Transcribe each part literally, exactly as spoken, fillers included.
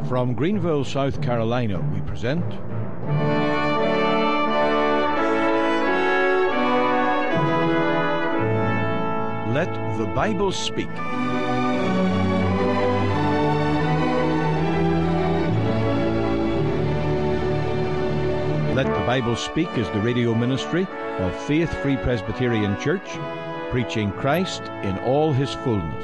From Greenville, South Carolina, we present Let the Bible Speak. Let the Bible Speak is the radio ministry of Faith Free Presbyterian Church, preaching Christ in all his fullness.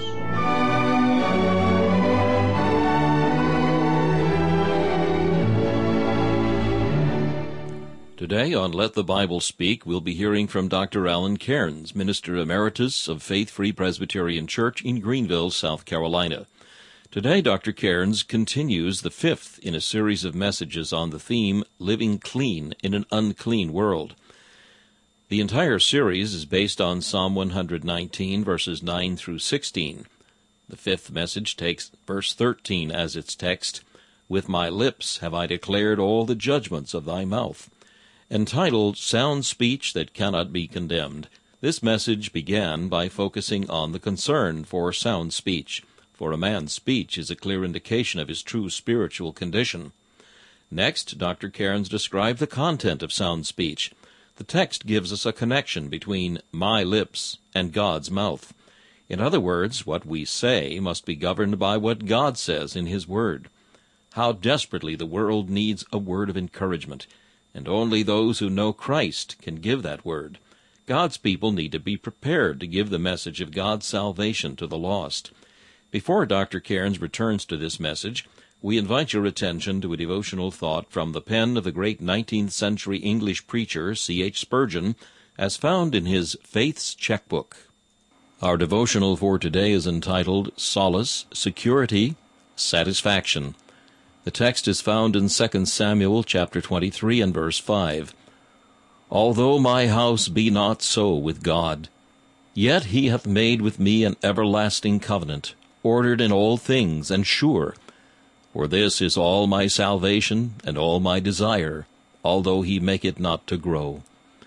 Today on Let the Bible Speak, we'll be hearing from Doctor Alan Cairns, Minister Emeritus of Faith Free Presbyterian Church in Greenville, South Carolina. Today, Doctor Cairns continues the fifth in a series of messages on the theme, Living Clean in an Unclean World. The entire series is based on Psalm one hundred nineteen, verses nine through sixteen. The fifth message takes verse thirteen as its text, With my lips have I declared all the judgments of thy mouth. Entitled Sound Speech That Cannot Be Condemned, this message began by focusing on the concern for sound speech, for a man's speech is a clear indication of his true spiritual condition. Next, Doctor Cairns described the content of sound speech. The text gives us a connection between my lips and God's mouth. In other words, what we say must be governed by what God says in his word. How desperately the world needs a word of encouragement, and only those who know Christ can give that word. God's people need to be prepared to give the message of God's salvation to the lost. Before Doctor Cairns returns to this message, we invite your attention to a devotional thought from the pen of the great nineteenth century English preacher C H Spurgeon, as found in his Faith's Checkbook. Our devotional for today is entitled Solace, Security, Satisfaction. The text is found in Second Samuel chapter twenty-three and verse five. Although my house be not so with God, yet he hath made with me an everlasting covenant, ordered in all things and sure. For this is all my salvation and all my desire, although he make it not to grow.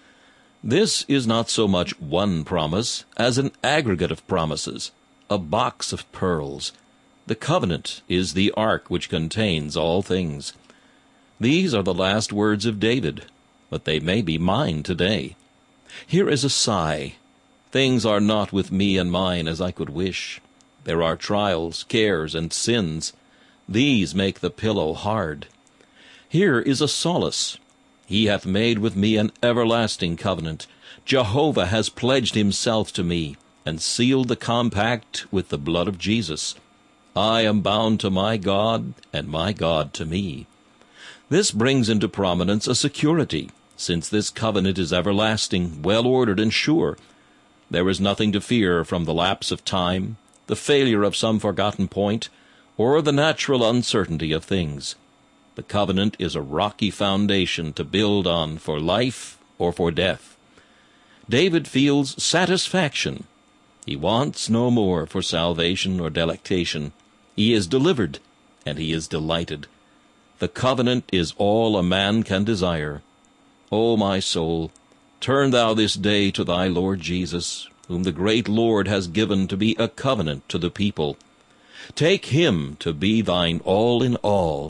This is not so much one promise as an aggregate of promises, a box of pearls. The covenant is the ark which contains all things. These are the last words of David, but they may be mine today. Here is a sigh. Things are not with me and mine as I could wish. There are trials, cares, and sins. These make the pillow hard. Here is a solace. He hath made with me an everlasting covenant. Jehovah has pledged himself to me, and sealed the compact with the blood of Jesus. I am bound to my God, and my God to me. This brings into prominence a security, since this covenant is everlasting, well-ordered, and sure. There is nothing to fear from the lapse of time, the failure of some forgotten point, or the natural uncertainty of things. The covenant is a rocky foundation to build on for life or for death. David feels satisfaction. He wants no more for salvation or delectation. He is delivered, and he is delighted. The covenant is all a man can desire. O my soul, turn thou this day to thy Lord Jesus, whom the great Lord has given to be a covenant to the people. Take him to be thine all in all.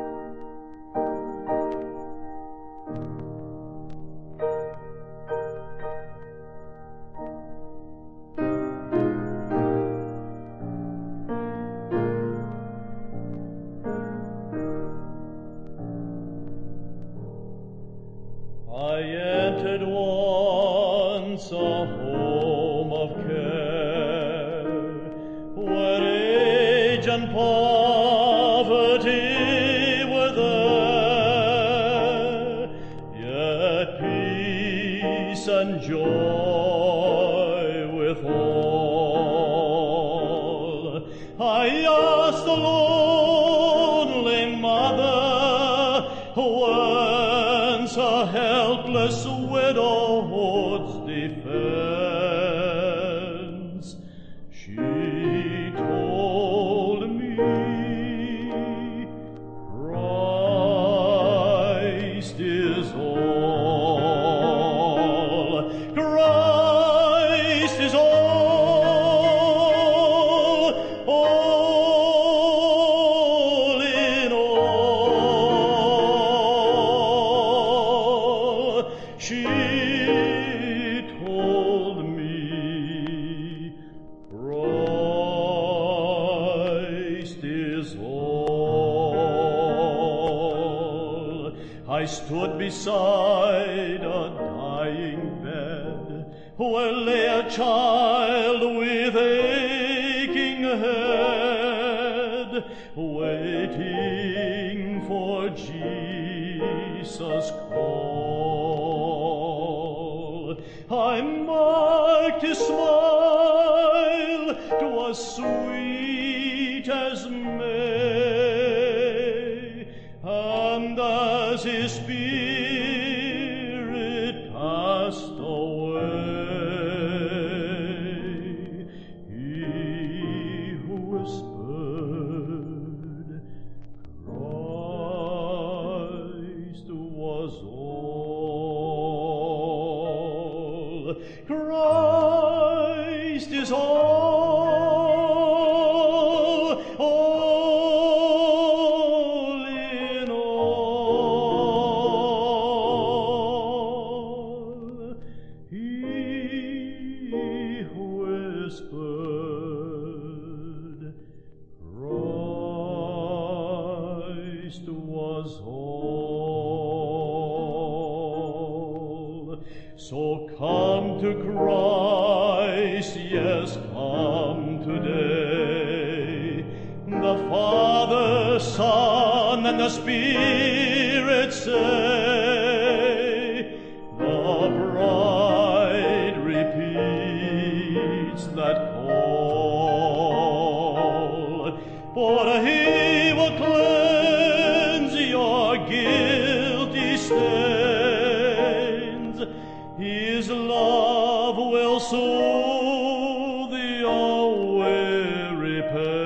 I entered once a home of care, where age and poverty were there, yet peace and joy withal. I asked the lonely mother, whence a helpless widow's defense. She told me, Christ is all, Christ is all, all. is all. I stood beside a dying bed, where lay a child with aching head, waiting for Jesus' call. I marked his smile, 'twas sweet as May, and as his spirit passed away, he whispered, Christ was all. Christ is all, all in all. He whispered, Christ was all. So come to Christ, yes, come today. The Father, Son, and the Spirit say, the bride repeats that call, for he will cleanse your guilty stains. His love will soothe your weary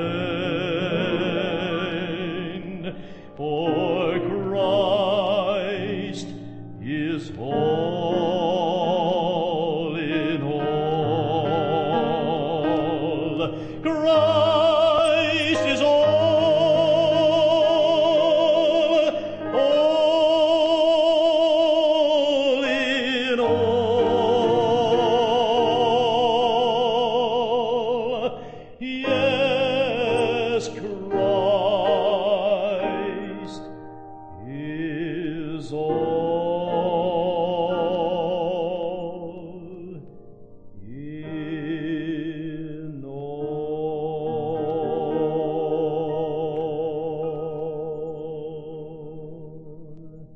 pain, for Christ is all in all. Christ is all, all in all. Yes, Christ is all in all.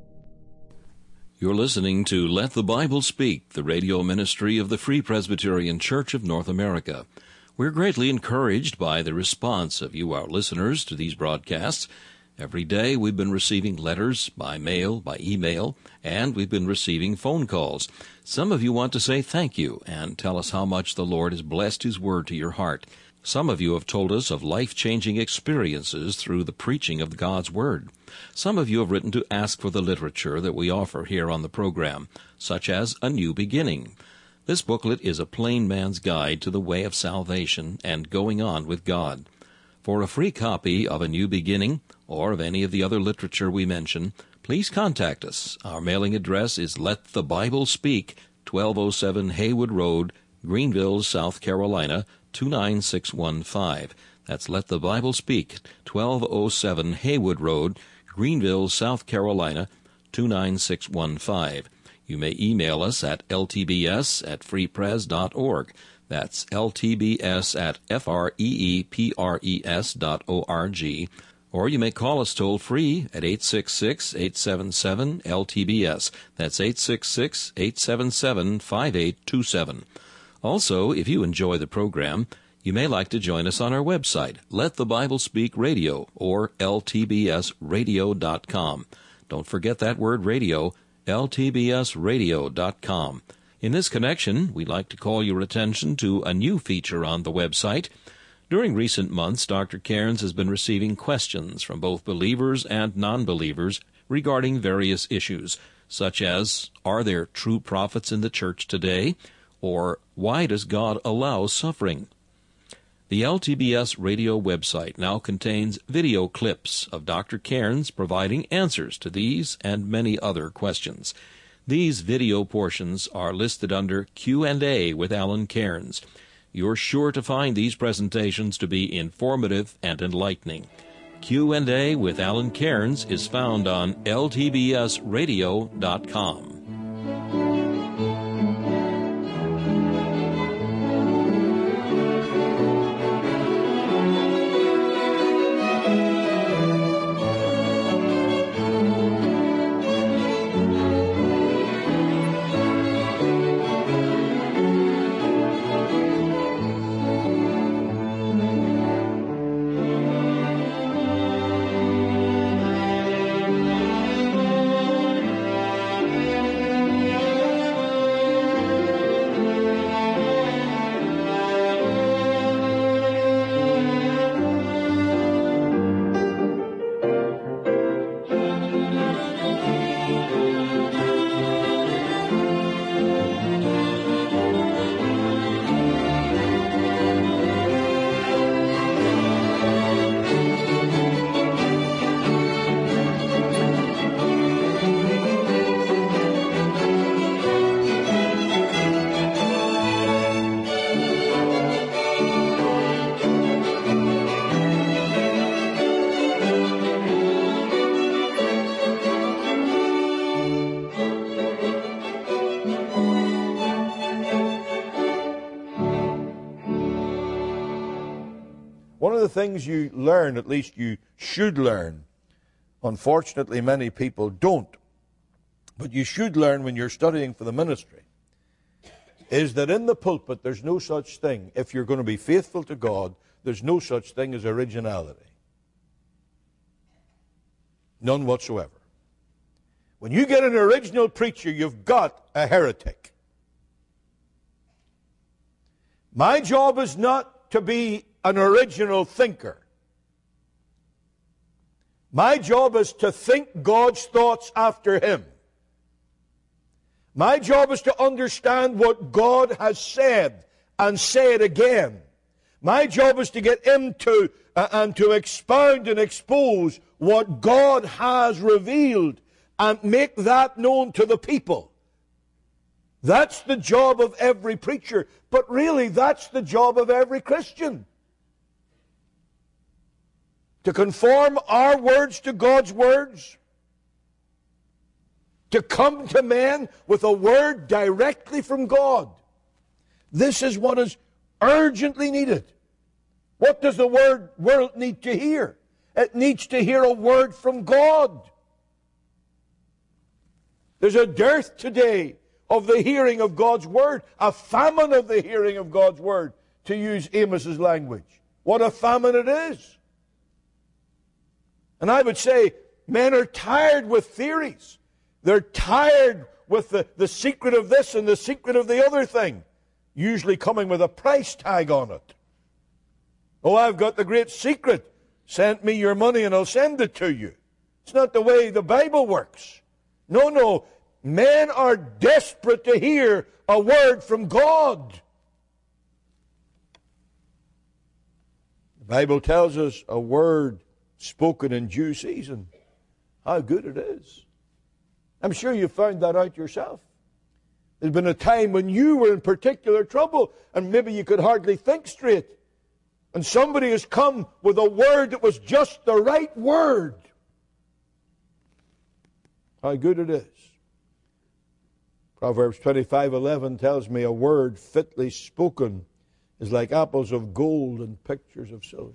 You're listening to Let the Bible Speak, the radio ministry of the Free Presbyterian Church of North America. We're greatly encouraged by the response of you, our listeners, to these broadcasts. Every day we've been receiving letters by mail, by email, and we've been receiving phone calls. Some of you want to say thank you and tell us how much the Lord has blessed His Word to your heart. Some of you have told us of life-changing experiences through the preaching of God's Word. Some of you have written to ask for the literature that we offer here on the program, such as A New Beginning. This booklet is a plain man's guide to the way of salvation and going on with God. For a free copy of A New Beginning or of any of the other literature we mention, please contact us. Our mailing address is Let the Bible Speak, twelve oh seven Haywood Road, Greenville, South Carolina, two nine six one five. That's Let the Bible Speak, twelve oh seven Haywood Road, Greenville, South Carolina, two nine six one five. You may email us at l t b s at free pres dot org. That's l t b s at f r e e p r e s dot org. Or you may call us toll-free at eight six six, eight seven seven, L T B S. That's eight six six, eight seven seven, five eight two seven. Also, if you enjoy the program, you may like to join us on our website, Let the Bible Speak Radio, or l t b s radio dot com. Don't forget that word radio, l t b s radio dot com. In this connection, we'd like to call your attention to a new feature on the website. During recent months, Doctor Cairns has been receiving questions from both believers and non-believers regarding various issues, such as, are there true prophets in the church today? Or, why does God allow suffering? The L T B S radio website now contains video clips of Doctor Cairns providing answers to these and many other questions. These video portions are listed under Q and A with Alan Cairns. You're sure to find these presentations to be informative and enlightening. Q and A with Alan Cairns is found on L T B S radio dot com. One of the things you learn, at least you should learn, unfortunately many people don't, but you should learn when you're studying for the ministry, is that in the pulpit there's no such thing. If you're going to be faithful to God, there's no such thing as originality. None whatsoever. When you get an original preacher, you've got a heretic. My job is not to be an original thinker. My job is to think God's thoughts after Him. My job is to understand what God has said and say it again. My job is to get into uh, and to expound and expose what God has revealed and make that known to the people. That's the job of every preacher, but really that's the job of every Christian. To conform our words to God's words, to come to men with a word directly from God. This is what is urgently needed. What does the word world need to hear? It needs to hear a word from God. There's a dearth today of the hearing of God's word, a famine of the hearing of God's word, to use Amos's language. What a famine it is. And I would say men are tired with theories. They're tired with the, the secret of this and the secret of the other thing, usually coming with a price tag on it. Oh, I've got the great secret. Send me your money and I'll send it to you. It's not the way the Bible works. No, no. Men are desperate to hear a word from God. The Bible tells us a word spoken in due season. How good it is. I'm sure you found that out yourself. There's been a time when you were in particular trouble and maybe you could hardly think straight. And somebody has come with a word that was just the right word. How good it is. Proverbs twenty-five eleven tells me a word fitly spoken is like apples of gold and pictures of silver.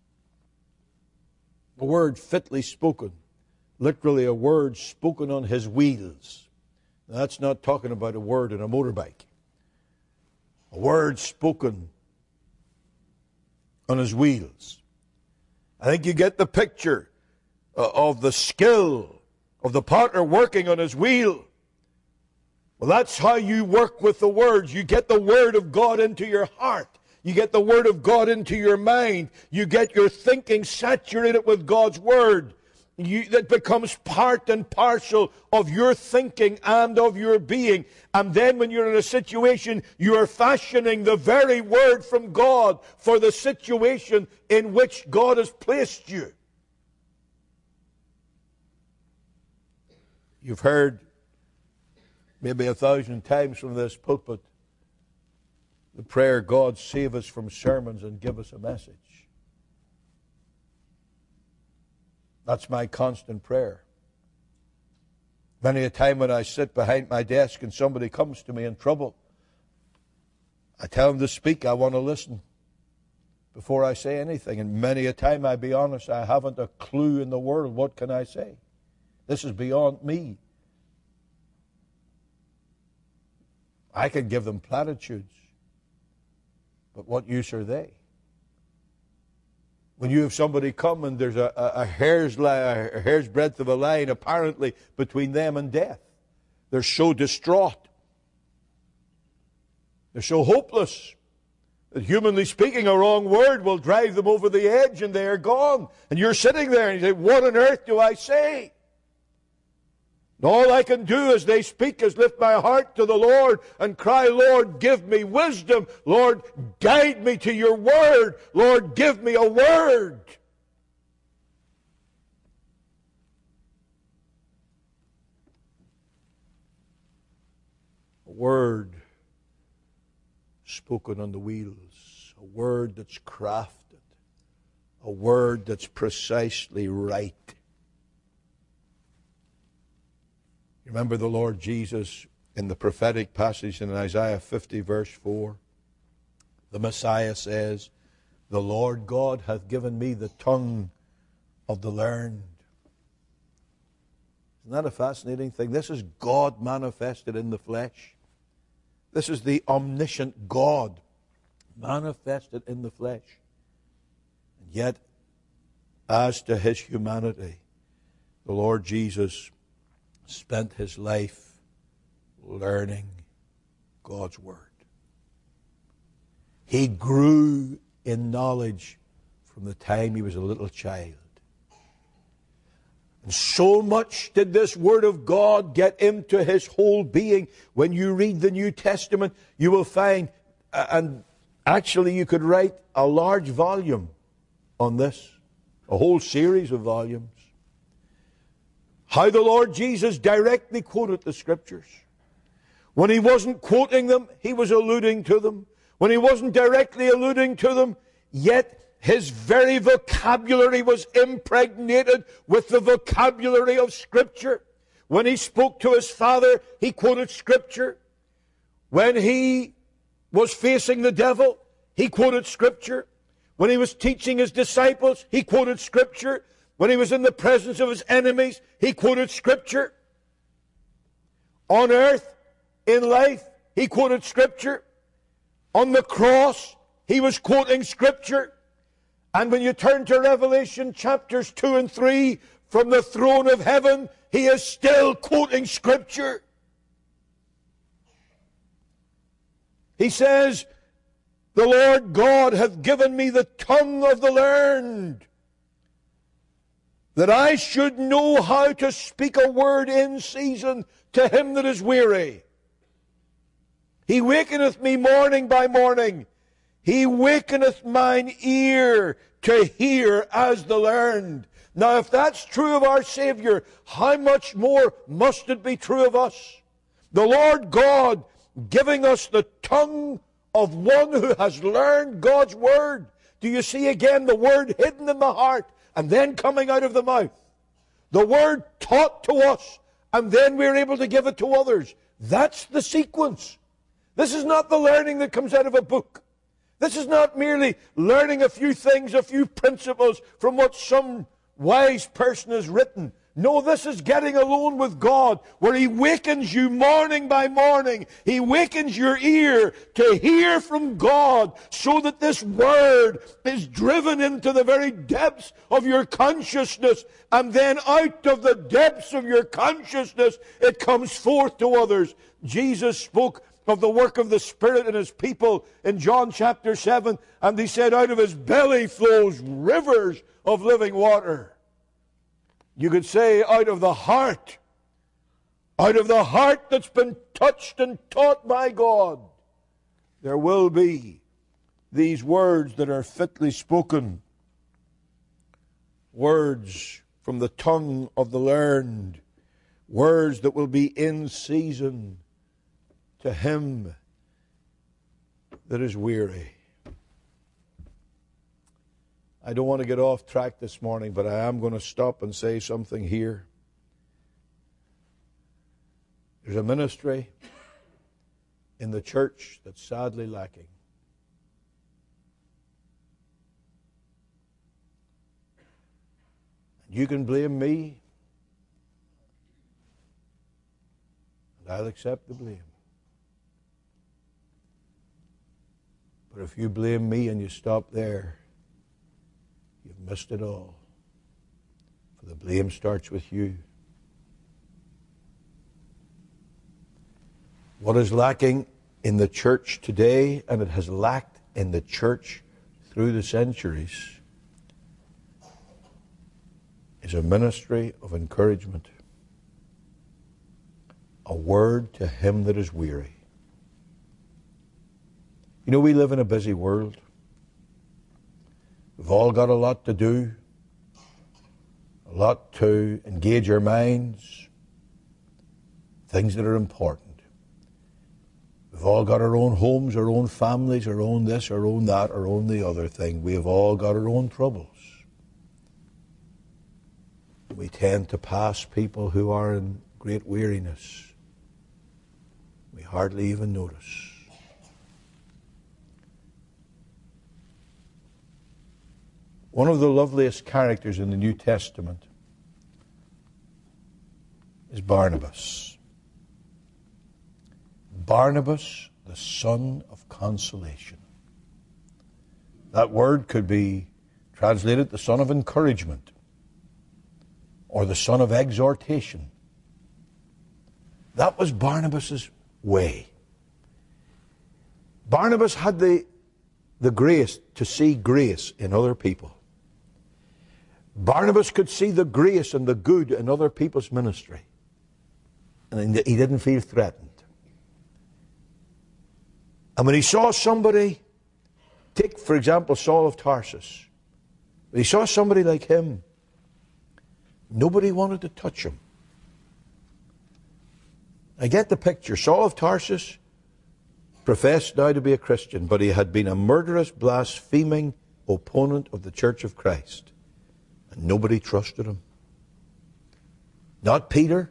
A word fitly spoken. Literally a word spoken on his wheels. Now, that's not talking about a word in a motorbike. A word spoken on his wheels. I think you get the picture of the skill of the potter working on his wheel. Well, that's how you work with the words. You get the word of God into your heart. You get the word of God into your mind. You get your thinking saturated with God's word. You, that becomes part and parcel of your thinking and of your being. And then when you're in a situation, you are fashioning the very word from God for the situation in which God has placed you. You've heard maybe a thousand times from this pulpit the prayer, God save us from sermons and give us a message. That's my constant prayer. Many a time when I sit behind my desk and somebody comes to me in trouble, I tell them to speak. I want to listen before I say anything. And many a time, I be honest, I haven't a clue in the world. What can I say? This is beyond me. I could give them platitudes, but what use are they? When you have somebody come and there's a, a, a, hair's, a hair's breadth of a line apparently between them and death, they're so distraught. They're so hopeless that, humanly speaking, a wrong word will drive them over the edge and they are gone. And you're sitting there and you say, what on earth do I say? And all I can do as they speak is lift my heart to the Lord and cry, Lord, give me wisdom. Lord, guide me to your word. Lord, give me a word. A word spoken on the wheels. A word that's crafted. A word that's precisely right. Remember the Lord Jesus in the prophetic passage in Isaiah fifty, verse four. The Messiah says, the Lord God hath given me the tongue of the learned. Isn't that a fascinating thing? This is God manifested in the flesh. This is the omniscient God manifested in the flesh. And yet, as to his humanity, the Lord Jesus spent his life learning God's word. He grew in knowledge from the time he was a little child. And so much did this word of God get into his whole being. When you read the New Testament, you will find, and actually you could write a large volume on this, a whole series of volumes. How the Lord Jesus directly quoted the Scriptures. When he wasn't quoting them, he was alluding to them. When he wasn't directly alluding to them, yet his very vocabulary was impregnated with the vocabulary of Scripture. When he spoke to his Father, he quoted Scripture. When he was facing the devil, he quoted Scripture. When he was teaching his disciples, he quoted Scripture. When he was in the presence of his enemies, he quoted Scripture. On earth, in life, he quoted Scripture. On the cross, he was quoting Scripture. And when you turn to Revelation chapters two and three, from the throne of heaven, he is still quoting Scripture. He says, the Lord God hath given me the tongue of the learned, that I should know how to speak a word in season to him that is weary. He wakeneth me morning by morning. He wakeneth mine ear to hear as the learned. Now, if that's true of our Savior, how much more must it be true of us? The Lord God giving us the tongue of one who has learned God's Word. Do you see again the Word hidden in the heart and then coming out of the mouth? The Word taught to us, and then we're able to give it to others. That's the sequence. This is not the learning that comes out of a book. This is not merely learning a few things, a few principles from what some wise person has written. No, this is getting alone with God, where He wakens you morning by morning. He wakens your ear to hear from God, so that this Word is driven into the very depths of your consciousness, and then out of the depths of your consciousness, it comes forth to others. Jesus spoke of the work of the Spirit in His people in John chapter seven, and He said, out of His belly flows rivers of living water. You could say out of the heart, out of the heart that's been touched and taught by God, there will be these words that are fitly spoken, words from the tongue of the learned, words that will be in season to him that is weary. I don't want to get off track this morning, but I am going to stop and say something here. There's a ministry in the church that's sadly lacking. You can blame me, and I'll accept the blame. But if you blame me and you stop there, you've missed it all. For the blame starts with you. What is lacking in the church today, and it has lacked in the church through the centuries, is a ministry of encouragement. A word to him that is weary. You know, we live in a busy world. We've all got a lot to do, a lot to engage our minds, things that are important. We've all got our own homes, our own families, our own this, our own that, our own the other thing. We have all got our own troubles. We tend to pass people who are in great weariness. We hardly even notice. One of the loveliest characters in the New Testament is Barnabas. Barnabas, the son of consolation. That word could be translated the son of encouragement, or the son of exhortation. That was Barnabas' way. Barnabas had the, the grace to see grace in other people. Barnabas could see the grace and the good in other people's ministry. And he didn't feel threatened. And when he saw somebody, take for example Saul of Tarsus, when he saw somebody like him, nobody wanted to touch him. I get the picture. Saul of Tarsus professed now to be a Christian, but he had been a murderous, blaspheming opponent of the Church of Christ. And nobody trusted him. Not Peter.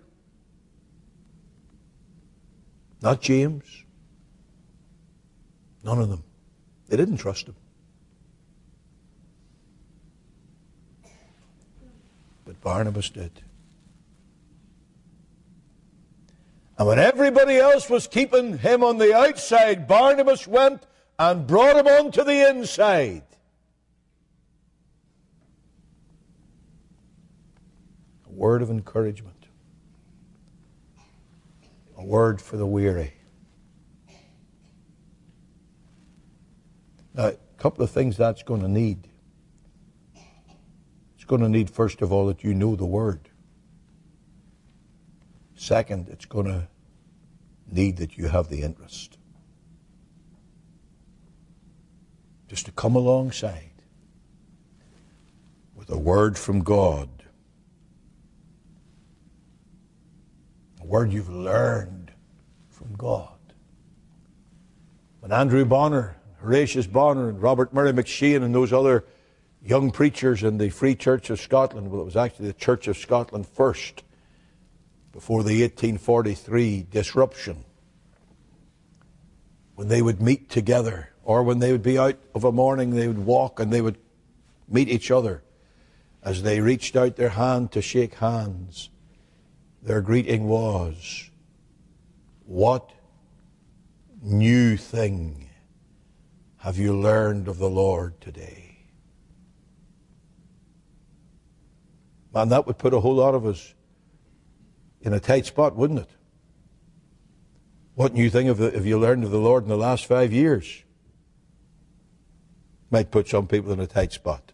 Not James. None of them. They didn't trust him. But Barnabas did. And when everybody else was keeping him on the outside, Barnabas went and brought him onto the inside. A word of encouragement. A word for the weary. Now, a couple of things that's going to need. It's going to need, first of all, that you know the Word. Second, it's going to need that you have the interest. Just to come alongside with a word from God. A word you've learned from God. When Andrew Bonner, Horatius Bonner, and Robert Murray McShane and those other young preachers in the Free Church of Scotland, well, it was actually the Church of Scotland first, before the eighteen forty-three disruption, when they would meet together, or when they would be out of a morning, they would walk and they would meet each other. As they reached out their hand to shake hands, their greeting was, "What new thing have you learned of the Lord today?" Man, that would put a whole lot of us in a tight spot, wouldn't it? What new thing have, have you learned of the Lord in the last five years? Might put some people in a tight spot.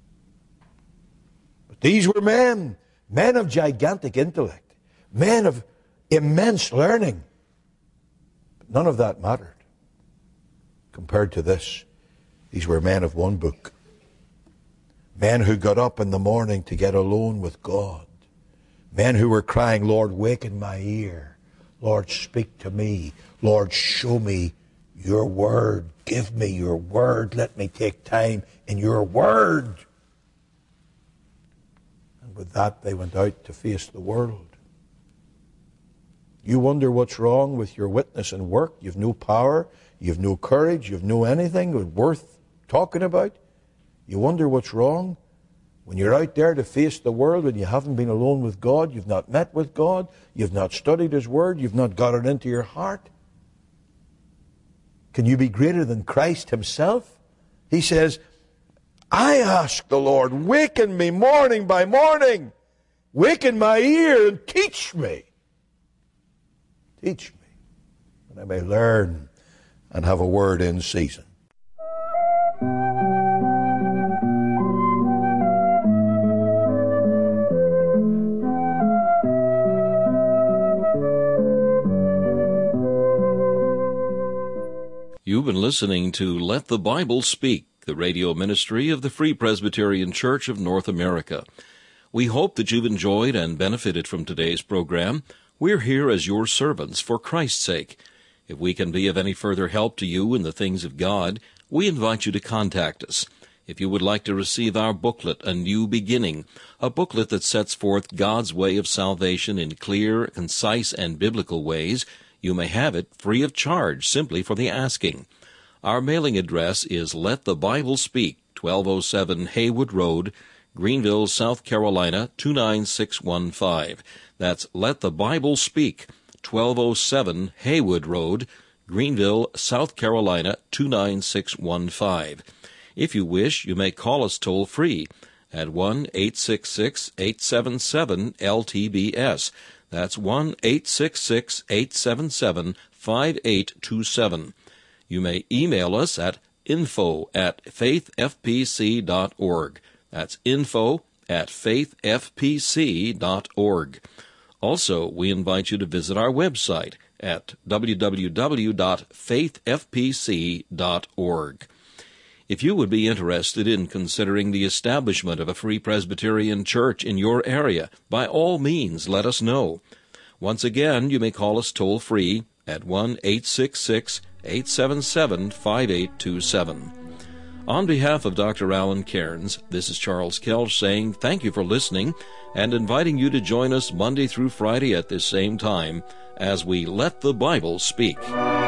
But these were men, men of gigantic intellect, men of immense learning. But none of that mattered. Compared to this, these were men of one book. Men who got up in the morning to get alone with God. Men who were crying, "Lord, waken my ear. Lord, speak to me. Lord, show me your word. Give me your word. Let me take time in your word." with that, they went out to face the world. You wonder what's wrong with your witness and work. You've no power. You've no courage. You've no anything worth talking about. You wonder what's wrong. When you're out there to face the world and you haven't been alone with God, you've not met with God, you've not studied His Word, you've not got it into your heart. Can you be greater than Christ Himself? He says, I ask the Lord, waken me morning by morning. Waken my ear and teach me. Teach me, that I may learn and have a word in season. You've been listening to Let the Bible Speak, the radio ministry of the Free Presbyterian Church of North America. We hope that you've enjoyed and benefited from today's program. We're here as your servants for Christ's sake. If we can be of any further help to you in the things of God, we invite you to contact us. If you would like to receive our booklet, A New Beginning, a booklet that sets forth God's way of salvation in clear, concise, and biblical ways, you may have it free of charge simply for the asking. Our mailing address is Let the Bible Speak, twelve oh seven Haywood Road, Greenville, South Carolina, two nine six one five. That's Let the Bible Speak, twelve oh seven Haywood Road, Greenville, South Carolina, two nine six one five. If you wish, you may call us toll-free at one eight six six, eight seven seven, L T B S. That's one eight six six, eight seven seven, five eight two seven. You may email us at info at faith f p c dot org. That's info at faith f p c dot org. Also, we invite you to visit our website at w w w dot faith f p c dot org. If you would be interested in considering the establishment of a Free Presbyterian Church in your area, by all means let us know. Once again, you may call us toll-free at one eight six six, eight seven seven, five eight two seven. On behalf of Doctor Alan Cairns, this is Charles Kelch saying thank you for listening and inviting you to join us Monday through Friday at this same time as we Let the Bible Speak.